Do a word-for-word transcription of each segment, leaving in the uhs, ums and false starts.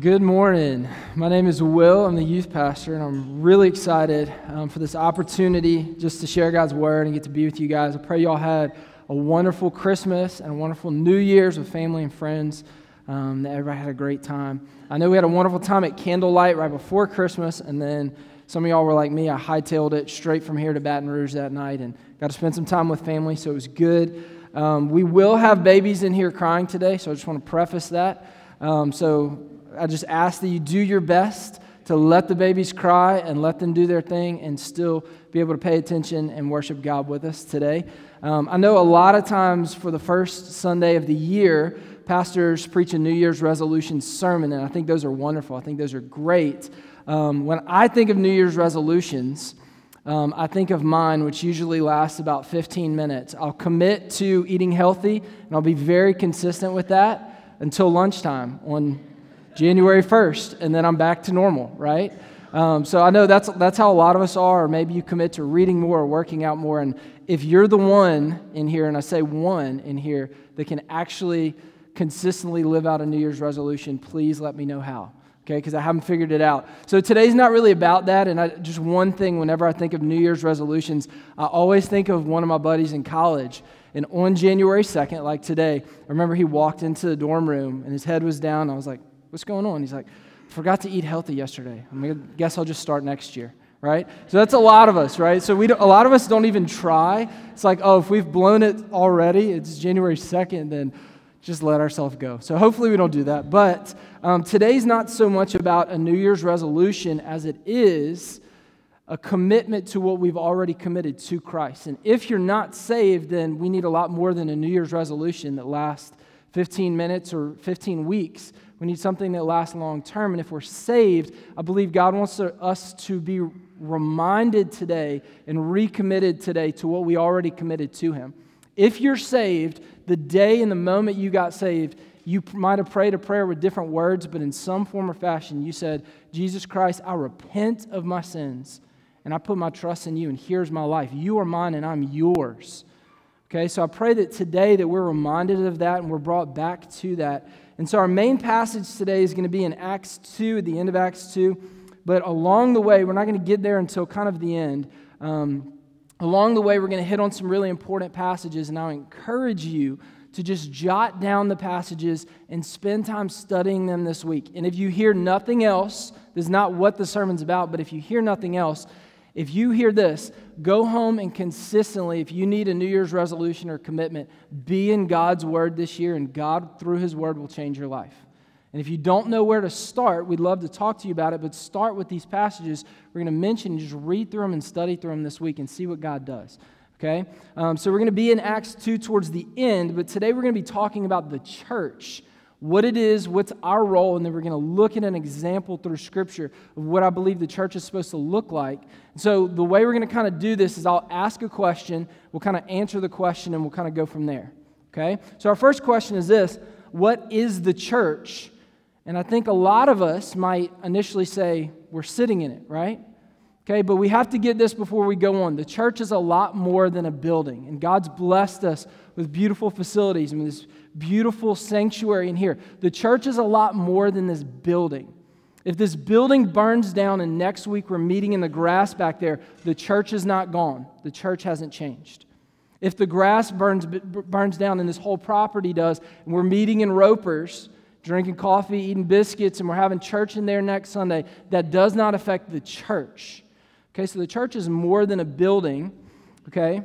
Good morning. My name is Will. I'm the youth pastor, and I'm really excited um, for this opportunity just to share God's word and get to be with you guys. I pray y'all had a wonderful Christmas and a wonderful New Year's with family and friends, um, that everybody had a great time. I know we had a wonderful time at Candlelight right before Christmas, and then some of y'all were like me. I hightailed it straight from here to Baton Rouge that night and got to spend some time with family, so it was good. Um, we will have babies in here crying today, so I just want to preface that. Um, so I just ask that you do your best to let the babies cry and let them do their thing and still be able to pay attention and worship God with us today. Um, I know a lot of times for the first Sunday of the year, pastors preach a New Year's resolution sermon, and I think those are wonderful. I think those are great. Um, when I think of New Year's resolutions, um, I think of mine, which usually lasts about fifteen minutes. I'll commit to eating healthy, and I'll be very consistent with that until lunchtime on January first, and then I'm back to normal, right? Um, so I know that's that's how a lot of us are, or maybe you commit to reading more or working out more, and if you're the one in here, and I say one in here, that can actually consistently live out a New Year's resolution, please let me know how, okay? Because I haven't figured it out. So today's not really about that, and I, just one thing, whenever I think of New Year's resolutions, I always think of one of my buddies in college. And on January second, like today, I remember he walked into the dorm room, and his head was down, and I was like, what's going on? He's like, forgot to eat healthy yesterday. I mean, I guess I'll just start next year, right? So that's a lot of us, right? So we don't, a lot of us don't even try. It's like, oh, if we've blown it already, it's January second, then just let ourselves go. So hopefully we don't do that. But um, today's not so much about a New Year's resolution as it is a commitment to what we've already committed to Christ. And if you're not saved, then we need a lot more than a New Year's resolution that lasts fifteen minutes or fifteen weeks. We need something that lasts long term. And if we're saved, I believe God wants us to be reminded today and recommitted today to what we already committed to Him. If you're saved, the day and the moment you got saved, you might have prayed a prayer with different words, but in some form or fashion, you said, Jesus Christ, I repent of my sins, and I put my trust in you, and here's my life. You are mine, and I'm yours. Okay, so I pray that today that we're reminded of that and we're brought back to that. And so our main passage today is going to be in Acts two, at the end of Acts two. But along the way, we're not going to get there until kind of the end. Um, along the way, we're going to hit on some really important passages, and I encourage you to just jot down the passages and spend time studying them this week. And if you hear nothing else, this is not what the sermon's about, but if you hear nothing else, if you hear this, go home and consistently, if you need a New Year's resolution or commitment, be in God's Word this year, and God, through His Word, will change your life. And if you don't know where to start, we'd love to talk to you about it, but start with these passages we're going to mention. Just read through them and study through them this week and see what God does. Okay? Um, so we're going to be in Acts two towards the end, but today we're going to be talking about the church, what it is, what's our role, and then we're going to look at an example through Scripture of what I believe the church is supposed to look like. So the way we're going to kind of do this is I'll ask a question, we'll kind of answer the question, and we'll kind of go from there. Okay? So our first question is this: what is the church? And I think a lot of us might initially say, we're sitting in it, right? Okay, but we have to get this before we go on. The church is a lot more than a building, and God's blessed us with beautiful facilities and this beautiful sanctuary in here. The church is a lot more than this building. If this building burns down and next week we're meeting in the grass back there, the church is not gone. The church hasn't changed. If the grass burns burns down and this whole property does, and we're meeting in Ropers, drinking coffee, eating biscuits, and we're having church in there next Sunday, that does not affect the church. Okay, so the church is more than a building, okay?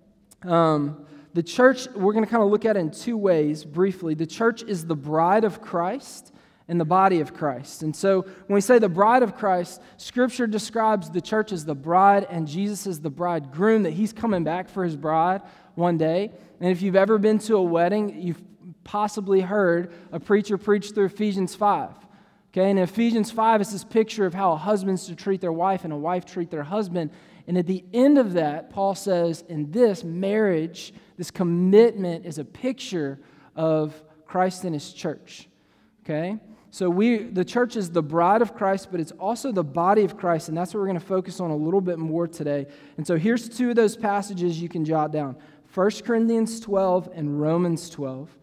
Um, the church, we're going to kind of look at it in two ways, briefly. The church is the bride of Christ and the body of Christ. And so when we say the bride of Christ, Scripture describes the church as the bride and Jesus as the bridegroom, that He's coming back for His bride one day. And if you've ever been to a wedding, you've possibly heard a preacher preach through Ephesians five. Okay, and in Ephesians five, it's this picture of how a husband's to treat their wife and a wife treat their husband. And at the end of that, Paul says, in this marriage, this commitment is a picture of Christ and His church. Okay, so we, the church is the bride of Christ, but it's also the body of Christ, and that's what we're going to focus on a little bit more today. And so here's two of those passages you can jot down: First Corinthians twelve and Romans twelve.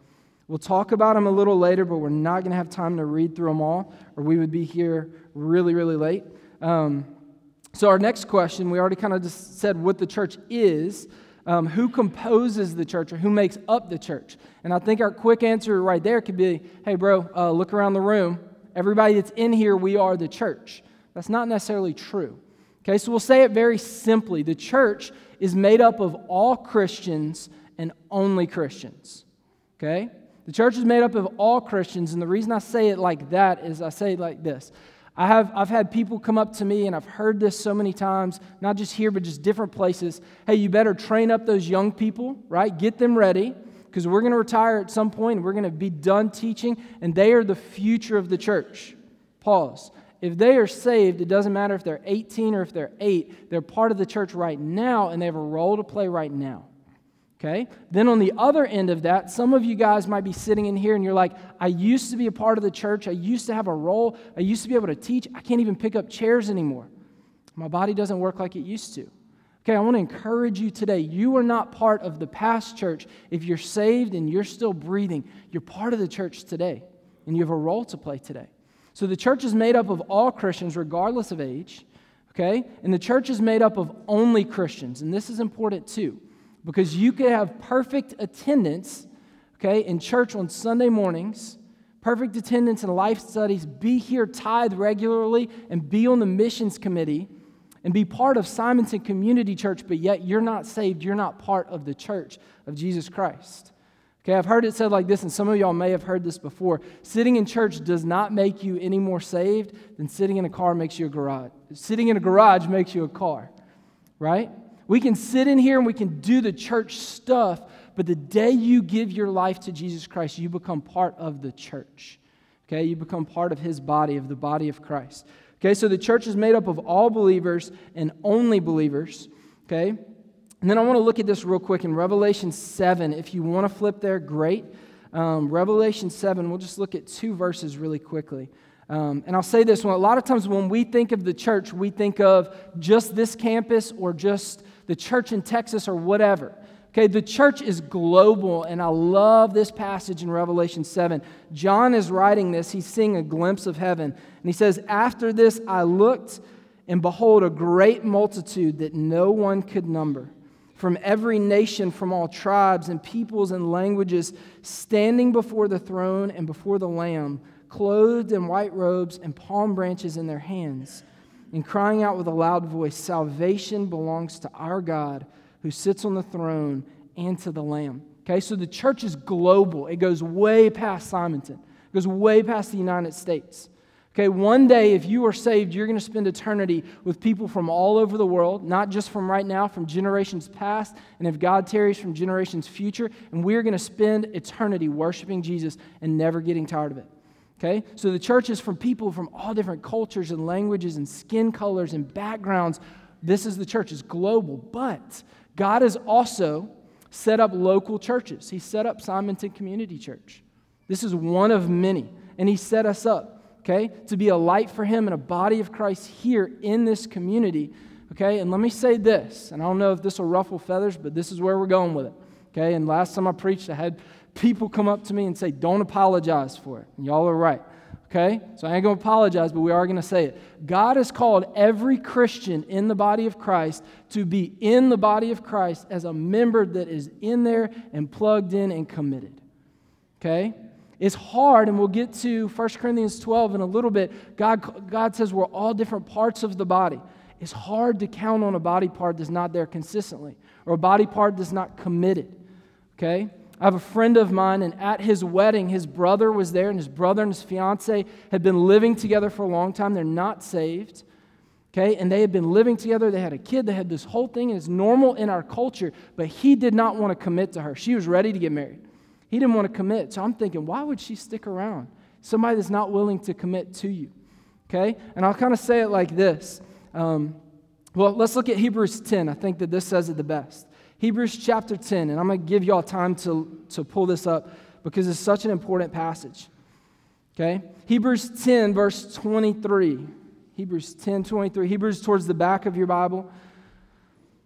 We'll talk about them a little later, but we're not going to have time to read through them all, or we would be here really, really late. Um, so our next question, we already kind of just said what the church is. Um, who composes the church, or who makes up the church? And I think our quick answer right there could be, hey, bro, uh, look around the room. Everybody that's in here, we are the church. That's not necessarily true. Okay, so we'll say it very simply. The church is made up of all Christians and only Christians. Okay? The church is made up of all Christians, and the reason I say it like that is I say it like this. I have, I've had people come up to me, and I've heard this so many times, not just here, but just different places. Hey, you better train up those young people, right? Get them ready, because we're going to retire at some point, and we're going to be done teaching, and they are the future of the church. Pause. If they are saved, it doesn't matter if they're eighteen or if they're eight. They're part of the church right now, and they have a role to play right now. Okay? Then on the other end of that, some of you guys might be sitting in here and you're like, I used to be a part of the church. I used to have a role. I used to be able to teach. I can't even pick up chairs anymore. My body doesn't work like it used to. Okay, I want to encourage you today. You are not part of the past church. If you're saved and you're still breathing, you're part of the church today, and you have a role to play today. So the church is made up of all Christians, regardless of age. Okay? And the church is made up of only Christians, and this is important too. Because you could have perfect attendance, okay, in church on Sunday mornings, perfect attendance in life studies, be here tithe regularly, and be on the missions committee, and be part of Simonton Community Church, but yet you're not saved, you're not part of the church of Jesus Christ. Okay, I've heard it said like this, and some of y'all may have heard this before. Sitting in church does not make you any more saved than sitting in a car makes you a garage. Sitting in a garage makes you a car, right? We can sit in here and we can do the church stuff, but the day you give your life to Jesus Christ, you become part of the church. Okay, you become part of His body, of the body of Christ. Okay, so the church is made up of all believers and only believers. Okay, and then I want to look at this real quick in Revelation seven. If you want to flip there, great. Um, Revelation seven, we'll just look at two verses really quickly. Um, and I'll say this one, a lot of times when we think of the church, we think of just this campus or just the church in Texas or whatever. Okay, the church is global, and I love this passage in Revelation seven. John is writing this. He's seeing a glimpse of heaven. And he says, after this I looked, and behold, a great multitude that no one could number, from every nation, from all tribes and peoples and languages, standing before the throne and before the Lamb, clothed in white robes and palm branches in their hands, and crying out with a loud voice, salvation belongs to our God who sits on the throne and to the Lamb. Okay, so the church is global. It goes way past Simonton. It goes way past the United States. Okay, one day if you are saved, you're going to spend eternity with people from all over the world, not just from right now, from generations past, and if God tarries, from generations future, and we're going to spend eternity worshiping Jesus and never getting tired of it. Okay, so the church is from people from all different cultures and languages and skin colors and backgrounds. This is the church. It's global. But God has also set up local churches. He set up Simonton Community Church. This is one of many. And He set us up, okay, to be a light for Him and a body of Christ here in this community. Okay, and let me say this, and I don't know if this will ruffle feathers, but this is where we're going with it. Okay, and last time I preached, I had people come up to me and say, don't apologize for it. And y'all are right. Okay? So I ain't going to apologize, but we are going to say it. God has called every Christian in the body of Christ to be in the body of Christ as a member that is in there and plugged in and committed. Okay? It's hard, and we'll get to First Corinthians twelve in a little bit. God, God says we're all different parts of the body. It's hard to count on a body part that's not there consistently, or a body part that's not committed. Okay? I have a friend of mine, and at his wedding, his brother was there, and his brother and his fiance had been living together for a long time. They're not saved, okay? And they had been living together. They had a kid. They had this whole thing, and it's normal in our culture, but he did not want to commit to her. She was ready to get married. He didn't want to commit. So I'm thinking, why would she stick around? Somebody that's not willing to commit to you, okay? And I'll kind of say it like this. Um, well, let's look at Hebrews ten. I think that this says it the best. Hebrews chapter ten, and I'm going to give y'all time to, to pull this up because it's such an important passage. Okay? Hebrews ten, verse twenty-three. Hebrews ten, twenty-three. Hebrews towards the back of your Bible. It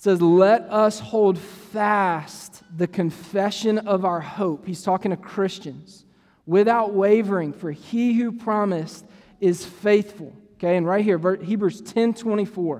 says, let us hold fast the confession of our hope. He's talking to Christians. Without wavering, for he who promised is faithful. Okay, and right here, Hebrews ten twenty-four.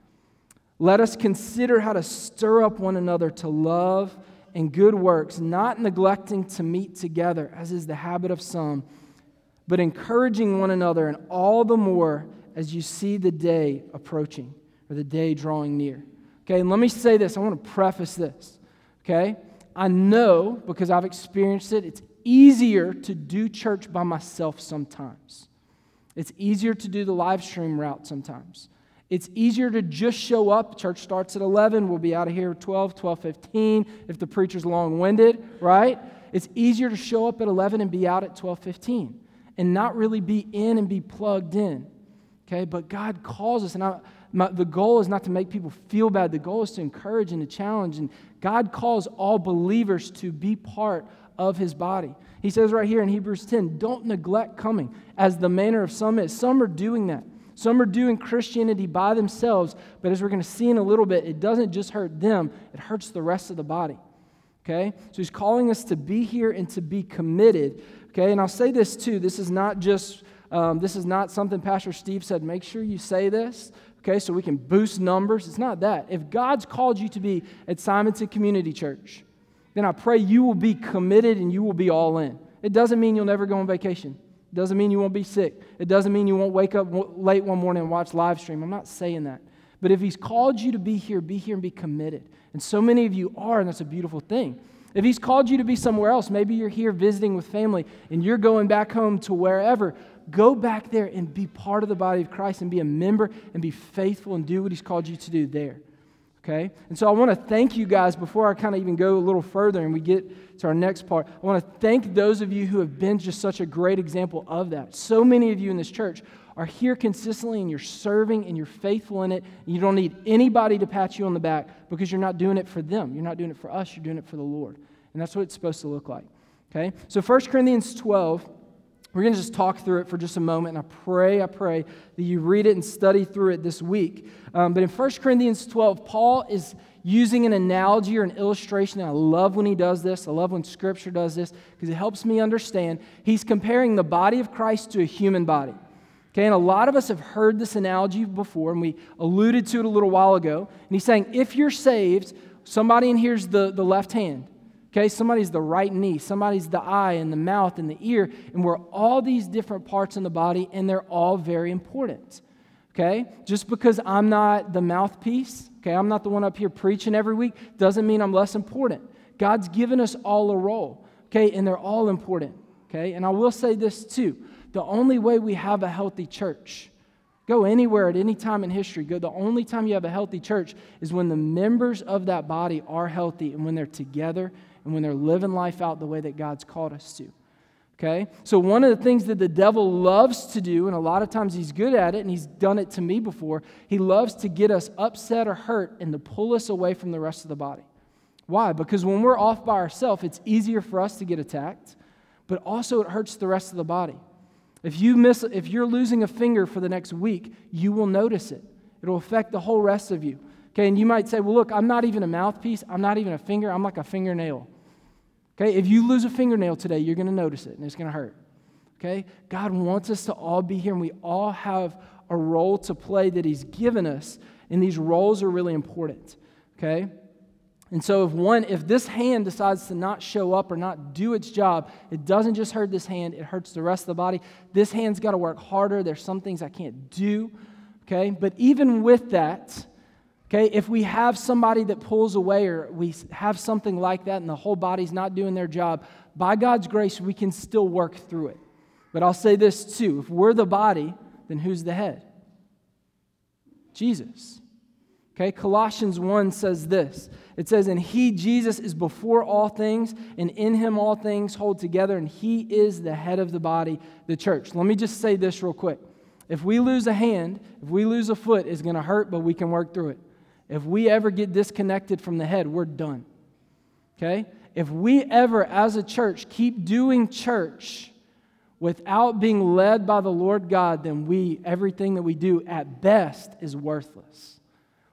Let us consider how to stir up one another to love and good works, not neglecting to meet together, as is the habit of some, but encouraging one another, and all the more as you see the day approaching, or the day drawing near. Okay, and let me say this. I want to preface this. Okay, I know, because I've experienced it, it's easier to do church by myself sometimes. It's easier to do the live stream route sometimes. It's easier to just show up. Church starts at eleven. We'll be out of here at twelve, twelve fifteen if the preacher's long-winded, right? It's easier to show up at eleven and be out at twelve fifteen and not really be in and be plugged in, okay? But God calls us, and I, my, the goal is not to make people feel bad. The goal is to encourage and to challenge, and God calls all believers to be part of His body. He says right here in Hebrews ten, don't neglect coming, as the manner of some is. Some are doing that. Some are doing Christianity by themselves, but as we're going to see in a little bit, it doesn't just hurt them, it hurts the rest of the body. Okay? So He's calling us to be here and to be committed. Okay? And I'll say this too, this is not just, um, this is not something Pastor Steve said, make sure you say this, okay, so we can boost numbers. It's not that. If God's called you to be at Simonton Community Church, then I pray you will be committed and you will be all in. It doesn't mean you'll never go on vacation. It doesn't mean you won't be sick. It doesn't mean you won't wake up late one morning and watch live stream. I'm not saying that. But if He's called you to be here, be here and be committed. And so many of you are, and that's a beautiful thing. If He's called you to be somewhere else, maybe you're here visiting with family and you're going back home to wherever, go back there and be part of the body of Christ and be a member and be faithful and do what He's called you to do there. Okay? And so I want to thank you guys before I kind of even go a little further and we get to our next part. I want to thank those of you who have been just such a great example of that. So many of you in this church are here consistently and you're serving and you're faithful in it. And you don't need anybody to pat you on the back because you're not doing it for them. You're not doing it for us. You're doing it for the Lord. And that's what it's supposed to look like. Okay? So First Corinthians twelve, we're going to just talk through it for just a moment, and I pray, I pray that you read it and study through it this week. Um, but in First Corinthians twelve, Paul is using an analogy or an illustration, and I love when he does this. I love when Scripture does this because it helps me understand. He's comparing the body of Christ to a human body. Okay, and a lot of us have heard this analogy before, and we alluded to it a little while ago. And he's saying, if you're saved, somebody in here's the, the left hand. Okay, somebody's the right knee, somebody's the eye and the mouth and the ear, and we're all these different parts in the body, and they're all very important. Okay, just because I'm not the mouthpiece, okay, I'm not the one up here preaching every week, doesn't mean I'm less important. God's given us all a role, okay, and they're all important. Okay, and I will say this too, the only way we have a healthy church, go anywhere at any time in history, go, the only time you have a healthy church is when the members of that body are healthy and when they're together and when they're living life out the way that God's called us to. Okay? So one of the things that the devil loves to do, and a lot of times he's good at it, and he's done it to me before, he loves to get us upset or hurt and to pull us away from the rest of the body. Why? Because when we're off by ourselves, it's easier for us to get attacked, but also it hurts the rest of the body. If you miss, if you're losing a finger for the next week, you will notice it. It'll affect the whole rest of you. Okay, and you might say, well, look, I'm not even a mouthpiece. I'm not even a finger. I'm like a fingernail. Okay, if you lose a fingernail today, you're going to notice it, and it's going to hurt. Okay, God wants us to all be here, and we all have a role to play that He's given us, and these roles are really important. Okay, and so if one, if this hand decides to not show up or not do its job, it doesn't just hurt this hand, it hurts the rest of the body. This hand's got to work harder. There's some things I can't do. Okay, but even with that, okay, if we have somebody that pulls away or we have something like that and the whole body's not doing their job, by God's grace, we can still work through it. But I'll say this too, if we're the body, then who's the head? Jesus. Okay, Colossians one says this. It says, and He, Jesus, is before all things, and in Him all things hold together, and He is the head of the body, the church. Let me just say this real quick. If we lose a hand, if we lose a foot, it's going to hurt, but we can work through it. If we ever get disconnected from the head, we're done. Okay? If we ever, as a church, keep doing church without being led by the Lord God, then we, everything that we do at best is worthless.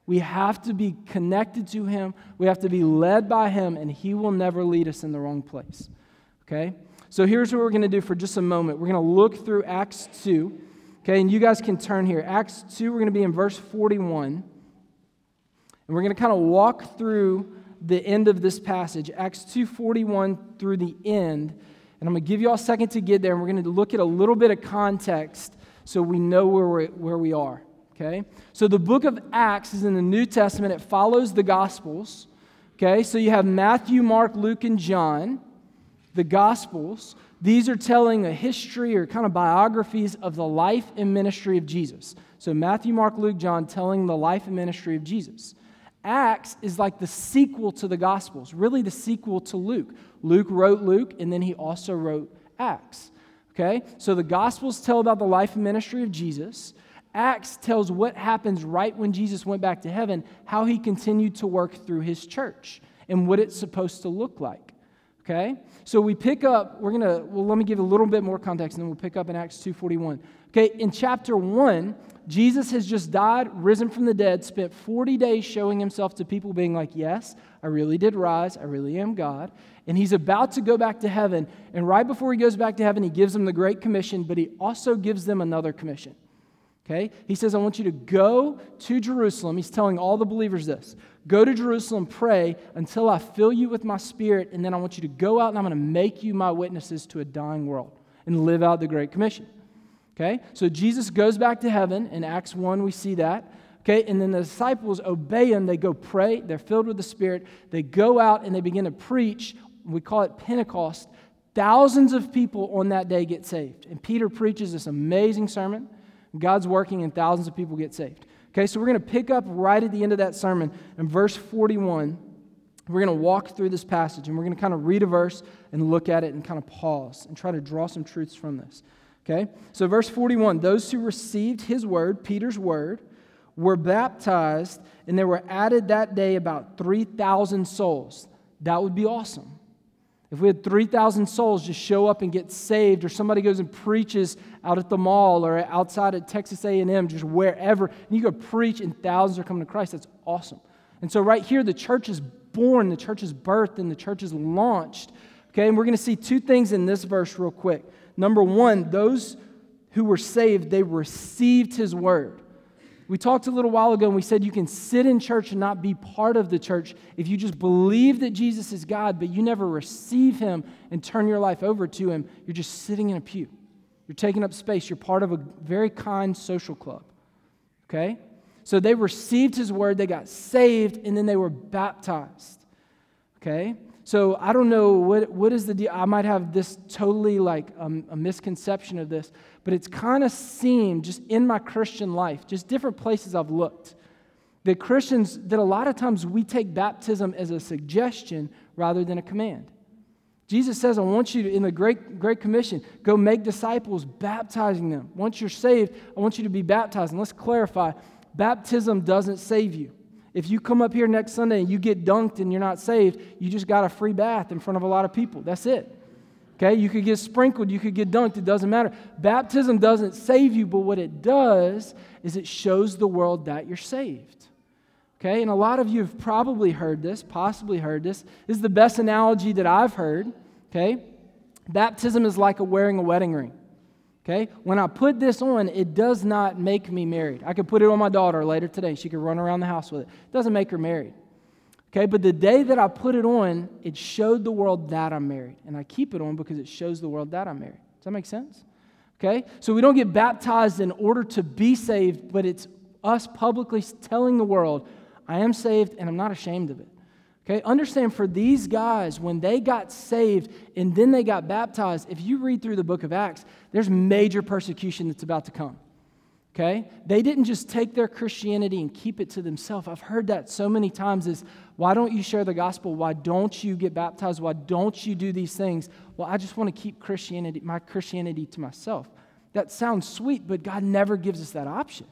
We have to be connected to him. We have to be led by him, and he will never lead us in the wrong place. Okay? So here's what we're going to do for just a moment. We're going to look through Acts two. Okay, and you guys can turn here. Acts two, we're going to be in verse forty-one. And we're going to kind of walk through the end of this passage, Acts two forty-one through the end. And I'm going to give you all a second to get there, and we're going to look at a little bit of context so we know where, we're, where we are. Okay? So the book of Acts is in the New Testament. It follows the Gospels. Okay? So you have Matthew, Mark, Luke, and John, the Gospels. These are telling a history or kind of biographies of the life and ministry of Jesus. So Matthew, Mark, Luke, John telling the life and ministry of Jesus. Acts is like the sequel to the Gospels, really the sequel to Luke. Luke wrote Luke, and then he also wrote Acts. Okay? So the Gospels tell about the life and ministry of Jesus. Acts tells what happens right when Jesus went back to heaven, how he continued to work through his church, and what it's supposed to look like. Okay? So we pick up, we're going to, well, let me give a little bit more context, and then we'll pick up in Acts two forty-one. Okay, in chapter one, Jesus has just died, risen from the dead, spent forty days showing himself to people, being like, yes, I really did rise, I really am God. And he's about to go back to heaven, and right before he goes back to heaven, he gives them the Great Commission, but he also gives them another commission. Okay? He says, I want you to go to Jerusalem. He's telling all the believers this. Go to Jerusalem, pray until I fill you with my Spirit, and then I want you to go out and I'm going to make you my witnesses to a dying world and live out the Great Commission. Okay? So Jesus goes back to heaven. In Acts one, we see that. Okay? And then the disciples obey him. They go pray. They're filled with the Spirit. They go out and they begin to preach. We call it Pentecost. Thousands of people on that day get saved. And Peter preaches this amazing sermon. God's working and thousands of people get saved. Okay, so we're going to pick up right at the end of that sermon in verse forty-one. We're going to walk through this passage, and we're going to kind of read a verse and look at it and kind of pause and try to draw some truths from this. Okay, so verse forty-one, those who received his word, Peter's word, were baptized, and there were added that day about three thousand souls. That would be awesome. If we had three thousand souls just show up and get saved, or somebody goes and preaches out at the mall or outside at Texas A and M, just wherever, and you go preach and thousands are coming to Christ, that's awesome. And so right here, the church is born, the church is birthed, and the church is launched. Okay, and we're going to see two things in this verse real quick. Number one, those who were saved, they received his word. We talked a little while ago and we said you can sit in church and not be part of the church if you just believe that Jesus is God, but you never receive him and turn your life over to him. You're just sitting in a pew. You're taking up space. You're part of a very kind social club. Okay? So they received his word, they got saved, and then they were baptized. Okay? So I don't know, what what is the deal? I might have this totally like um, a misconception of this, but it's kind of seemed just in my Christian life, just different places I've looked, that Christians, that a lot of times we take baptism as a suggestion rather than a command. Jesus says, I want you to, in the Great, Great Commission, go make disciples, baptizing them. Once you're saved, I want you to be baptized. And let's clarify, baptism doesn't save you. If you come up here next Sunday and you get dunked and you're not saved, you just got a free bath in front of a lot of people. That's it. Okay? You could get sprinkled, you could get dunked, it doesn't matter. Baptism doesn't save you, but what it does is it shows the world that you're saved. Okay? And a lot of you have probably heard this, possibly heard this. This is the best analogy that I've heard. Okay? Baptism is like a wearing a wedding ring. Okay? When I put this on, it does not make me married. I could put it on my daughter later today. She could run around the house with it. It doesn't make her married. Okay? But the day that I put it on, it showed the world that I'm married. And I keep it on because it shows the world that I'm married. Does that make sense? Okay? So we don't get baptized in order to be saved, but it's us publicly telling the world, I am saved and I'm not ashamed of it. Okay, understand for these guys, when they got saved and then they got baptized, if you read through the book of Acts, there's major persecution that's about to come. Okay? They didn't just take their Christianity and keep it to themselves. I've heard that so many times is, why don't you share the gospel? Why don't you get baptized? Why don't you do these things? Well, I just want to keep Christianity, my Christianity to myself. That sounds sweet, but God never gives us that option.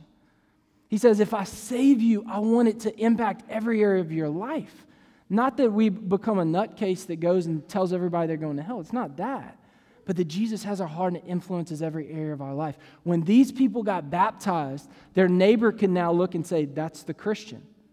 He says, if I save you, I want it to impact every area of your life. Not that we become a nutcase that goes and tells everybody they're going to hell. It's not that. But that Jesus has our heart and influences every area of our life. When these people got baptized, their neighbor can now look and say, that's the Christian.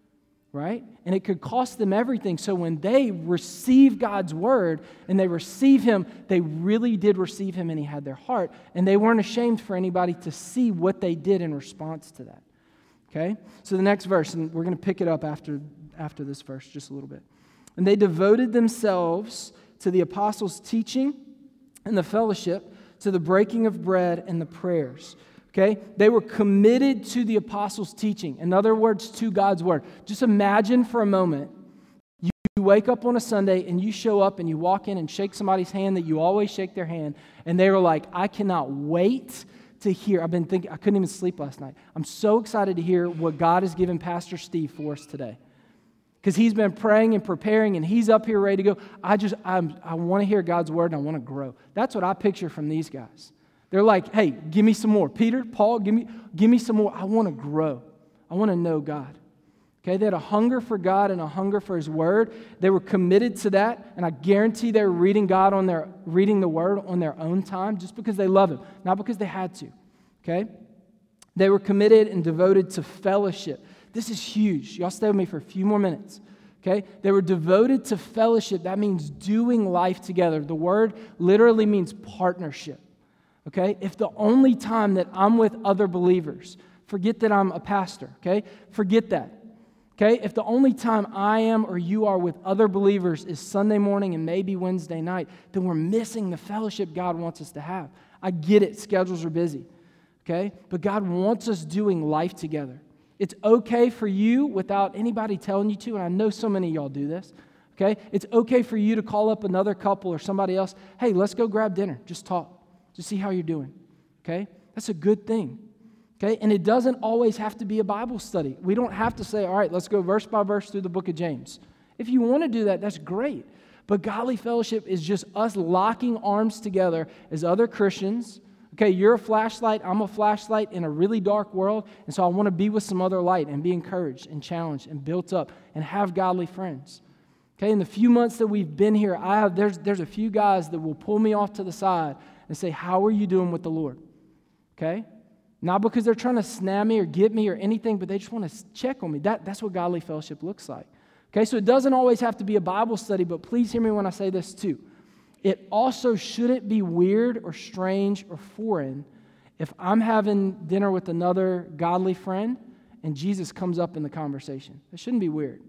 right? And it could cost them everything. So when they receive God's word and they receive him, they really did receive him and he had their heart. And they weren't ashamed for anybody to see what they did in response to that. Okay? So the next verse, and we're going to pick it up after, after this verse just a little bit. And they devoted themselves to the apostles' teaching and the fellowship, to the breaking of bread and the prayers. Okay? They were committed to the apostles' teaching. In other words, to God's word. Just imagine for a moment, you wake up on a Sunday and you show up and you walk in and shake somebody's hand that you always shake their hand, and they were like, I cannot wait to hear. I've been thinking, I couldn't even sleep last night. I'm so excited to hear what God has given Pastor Steve for us today. Because he's been praying and preparing, and he's up here ready to go. I just, I'm, I want to hear God's word, and I want to grow. That's what I picture from these guys. They're like, hey, give me some more. Peter, Paul, give me, give me some more. I want to grow. I want to know God. Okay, they had a hunger for God and a hunger for his word. They were committed to that, and I guarantee they were reading God on their, reading the word on their own time, just because they love him, not because they had to. Okay? They were committed and devoted to fellowship. This is huge. Y'all stay with me for a few more minutes. Okay? They were devoted to fellowship. That means doing life together. The word literally means partnership. Okay? If the only time that I'm with other believers, forget that I'm a pastor. Okay? Forget that. Okay? If the only time I am or you are with other believers is Sunday morning and maybe Wednesday night, then we're missing the fellowship God wants us to have. I get it. Schedules are busy. Okay? But God wants us doing life together. It's okay for you without anybody telling you to, and I know so many of y'all do this. Okay? It's okay for you to call up another couple or somebody else. Hey, let's go grab dinner. Just talk. Just see how you're doing. Okay? That's a good thing. Okay? And it doesn't always have to be a Bible study. We don't have to say, all right, let's go verse by verse through the book of James. If you want to do that, that's great. But godly fellowship is just us locking arms together as other Christians. Okay, you're a flashlight, I'm a flashlight in a really dark world, and so I want to be with some other light and be encouraged and challenged and built up and have godly friends. Okay, in the few months that we've been here, I have there's there's a few guys that will pull me off to the side and say, how are you doing with the Lord? Okay? Not because they're trying to snag me or get me or anything, but they just want to check on me. That, that's what godly fellowship looks like. Okay, so it doesn't always have to be a Bible study, but please hear me when I say this too. It also shouldn't be weird or strange or foreign if I'm having dinner with another godly friend and Jesus comes up in the conversation. It shouldn't be weird.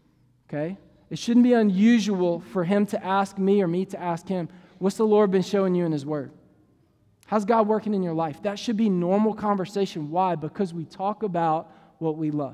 Okay? It shouldn't be unusual for him to ask me or me to ask him, what's the Lord been showing you in his word? How's God working in your life? That should be normal conversation. Why? Because we talk about what we love.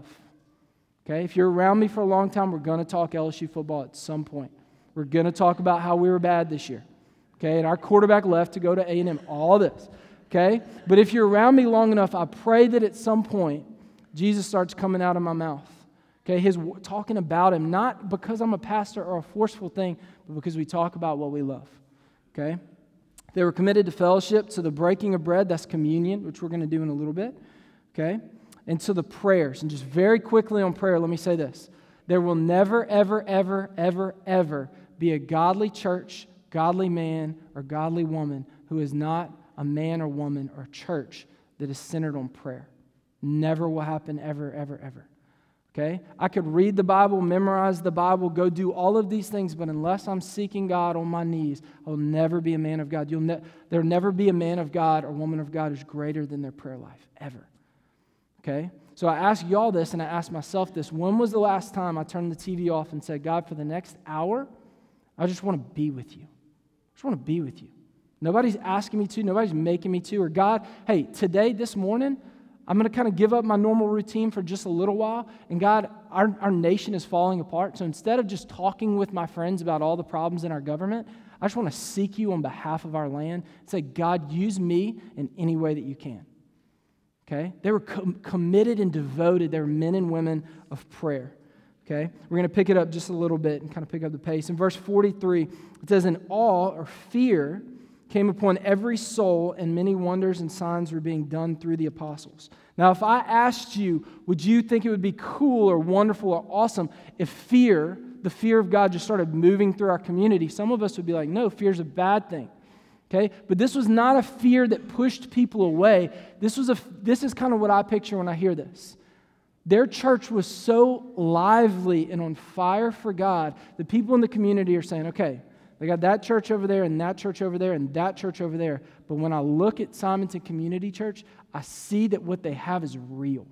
Okay? If you're around me for a long time, we're going to talk L S U football at some point. We're going to talk about how we were bad this year. Okay? And our quarterback left to go to A and M. All this. Okay? But if you're around me long enough, I pray that at some point, Jesus starts coming out of my mouth. Okay? His talking about him, not because I'm a pastor or a forceful thing, but because we talk about what we love. Okay? They were committed to fellowship, to the breaking of bread, that's communion, which we're going to do in a little bit. Okay? And to the prayers. And just very quickly on prayer, let me say this. There will never, ever, ever, ever, ever be a godly church, godly man, or godly woman who is not a man or woman or church that is centered on prayer. Never will happen ever, ever, ever. Okay? I could read the Bible, memorize the Bible, go do all of these things, but unless I'm seeking God on my knees, I'll never be a man of God. You'll ne- there'll never be a man of God or woman of God who's greater than their prayer life, ever. Okay? So I ask y'all this, and I ask myself this. When was the last time I turned the T V off and said, God, for the next hour, I just want to be with you. I just want to be with you. Nobody's asking me to. Nobody's making me to. Or God, hey, today, this morning, I'm going to kind of give up my normal routine for just a little while. And God, our, our nation is falling apart. So instead of just talking with my friends about all the problems in our government, I just want to seek you on behalf of our land and say, God, use me in any way that you can. Okay? They were com- committed and devoted. They were men and women of prayer. Okay? We're going to pick it up just a little bit and kind of pick up the pace. In verse forty-three, it says, "And awe or fear came upon every soul, and many wonders and signs were being done through the apostles." Now, if I asked you, would you think it would be cool or wonderful or awesome if fear, the fear of God, just started moving through our community? Some of us would be like, no, fear's a bad thing. Okay? But this was not a fear that pushed people away. This was a. This is kind of what I picture when I hear this. Their church was so lively and on fire for God, the people in the community are saying, okay, they got that church over there and that church over there and that church over there. But when I look at Simonton Community Church, I see that what they have is real.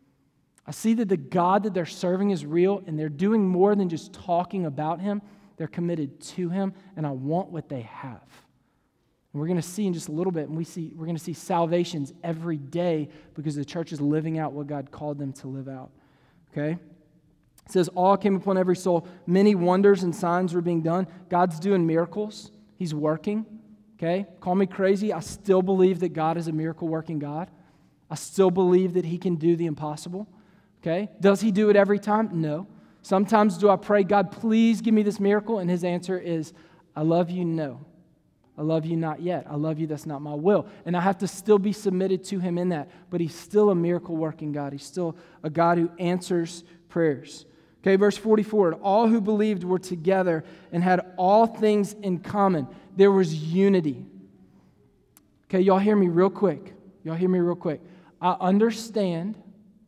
I see that the God that they're serving is real, and they're doing more than just talking about Him. They're committed to Him, and I want what they have. And we're going to see in just a little bit, and we see, we're going to see salvations every day because the church is living out what God called them to live out. Okay? It says, all came upon every soul. Many wonders and signs were being done. God's doing miracles. He's working. Okay? Call me crazy. I still believe that God is a miracle-working God. I still believe that He can do the impossible. Okay? Does He do it every time? No. Sometimes do I pray, God, please give me this miracle? And His answer is, I love you, no. I love you, not yet. I love you, that's not my will. And I have to still be submitted to Him in that. But He's still a miracle-working God. He's still a God who answers prayers. Okay, verse forty-four, and all who believed were together and had all things in common. There was unity. Okay, y'all hear me real quick. Y'all hear me real quick. I understand,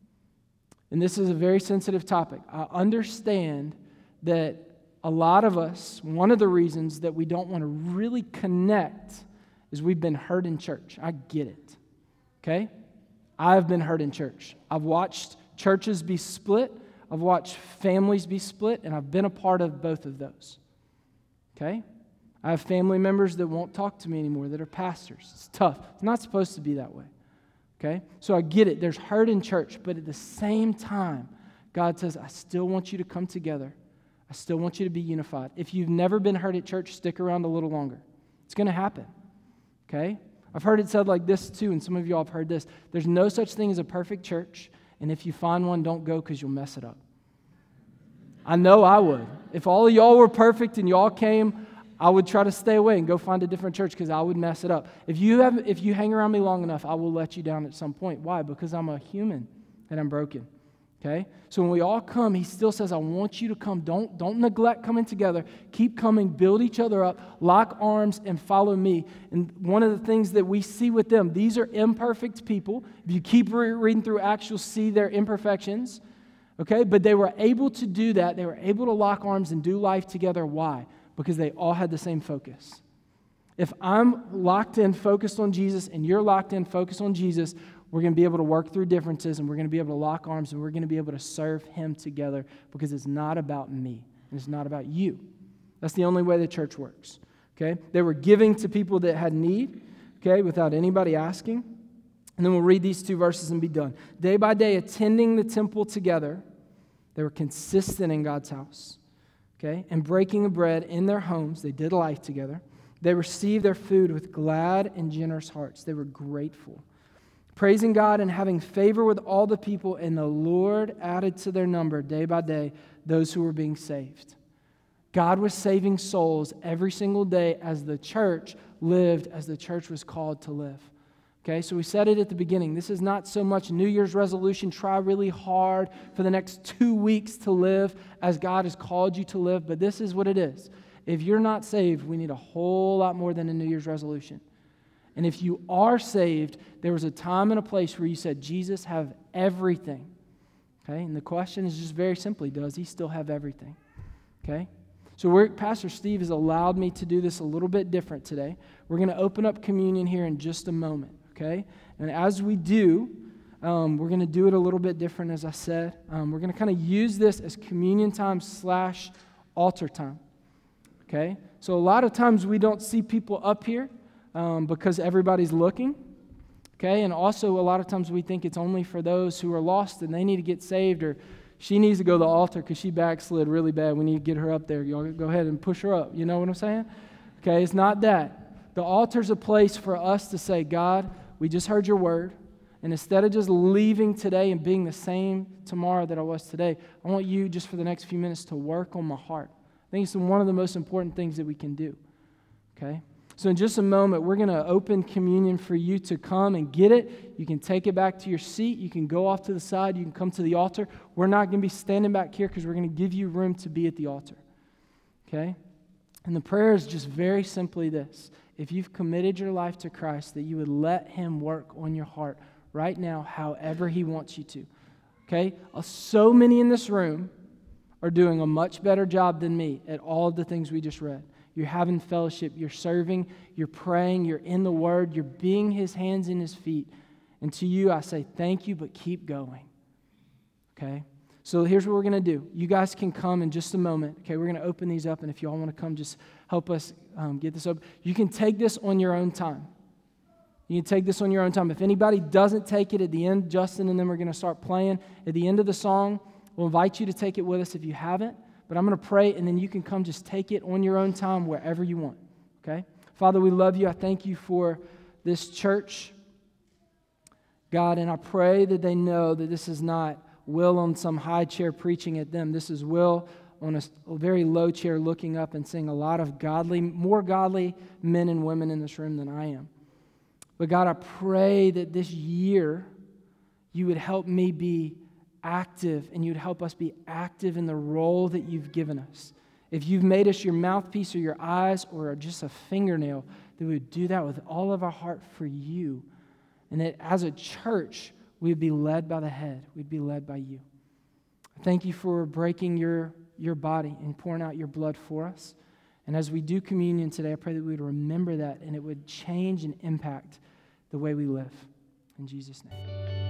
and this is a very sensitive topic, I understand that a lot of us, one of the reasons that we don't want to really connect is we've been hurt in church. I get it. Okay? I've been hurt in church. I've watched churches be split. I've watched families be split, and I've been a part of both of those. Okay? I have family members that won't talk to me anymore that are pastors. It's tough. It's not supposed to be that way. Okay? So I get it. There's hurt in church, but at the same time, God says, I still want you to come together. I still want you to be unified. If you've never been hurt at church, stick around a little longer. It's going to happen. Okay? I've heard it said like this too, and some of y'all have heard this. There's no such thing as a perfect church, and if you find one, don't go because you'll mess it up. I know I would. If all of y'all were perfect and y'all came, I would try to stay away and go find a different church because I would mess it up. If you have, if you hang around me long enough, I will let you down at some point. Why? Because I'm a human and I'm broken. Okay? So when we all come, He still says, I want you to come. Don't, don't neglect coming together. Keep coming. Build each other up. Lock arms and follow me. And one of the things that we see with them, these are imperfect people. If you keep re- reading through Acts, you'll see their imperfections. Okay? But they were able to do that. They were able to lock arms and do life together. Why? Because they all had the same focus. If I'm locked in, focused on Jesus, and you're locked in, focused on Jesus, we're going to be able to work through differences, and we're going to be able to lock arms, and we're going to be able to serve Him together because it's not about me, and it's not about you. That's the only way the church works. Okay? They were giving to people that had need, okay, without anybody asking. And then we'll read these two verses and be done. Day by day, attending the temple together, they were consistent in God's house. Okay? And breaking the bread in their homes, they did life together. They received their food with glad and generous hearts. They were grateful. Praising God and having favor with all the people, and the Lord added to their number day by day those who were being saved. God was saving souls every single day as the church lived, as the church was called to live. Okay, so we said it at the beginning. This is not so much New Year's resolution, try really hard for the next two weeks to live as God has called you to live, but this is what it is. If you're not saved, we need a whole lot more than a New Year's resolution. And if you are saved, there was a time and a place where you said, Jesus, have everything. Okay, and the question is just very simply, does He still have everything? Okay, so we're, Pastor Steve has allowed me to do this a little bit different today. We're going to open up communion here in just a moment. Okay, and as we do, um, we're going to do it a little bit different, as I said. Um, we're going to kind of use this as communion time slash altar time. Okay, so a lot of times we don't see people up here um, because everybody's looking. Okay, and also a lot of times we think it's only for those who are lost and they need to get saved, or she needs to go to the altar because she backslid really bad. We need to get her up there. Y'all go ahead and push her up. You know what I'm saying? Okay, it's not that. The altar's a place for us to say, God, we just heard your word, and instead of just leaving today and being the same tomorrow that I was today, I want you just for the next few minutes to work on my heart. I think it's one of the most important things that we can do. Okay? So in just a moment, we're going to open communion for you to come and get it. You can take it back to your seat. You can go off to the side. You can come to the altar. We're not going to be standing back here because we're going to give you room to be at the altar. Okay? And the prayer is just very simply this. If you've committed your life to Christ, that you would let Him work on your heart right now however He wants you to. okay? Uh, So many in this room are doing a much better job than me at all of the things we just read. You're having fellowship, you're serving, you're praying, you're in the Word, you're being His hands and His feet. And to you, I say thank you, but keep going, okay? So here's what we're going to do. You guys can come in just a moment, okay? We're going to open these up, and if you all want to come, just help us um, get this up. You can take this on your own time. You can take this on your own time. If anybody doesn't take it at the end, Justin and them are going to start playing. At the end of the song, we'll invite you to take it with us if you haven't. But I'm going to pray, and then you can come just take it on your own time wherever you want, okay? Father, we love you. I thank you for this church, God, and I pray that they know that this is not Will on some high chair preaching at them. This is Will on a, a very low chair looking up and seeing a lot of godly, more godly men and women in this room than I am. But God, I pray that this year you would help me be active, and you'd help us be active in the role that you've given us. If you've made us your mouthpiece or your eyes or just a fingernail, that we would do that with all of our heart for you. And that as a church, we'd be led by the head. We'd be led by you. Thank you for breaking your, your body and pouring out your blood for us. And as we do communion today, I pray that we would remember that and it would change and impact the way we live. In Jesus' name.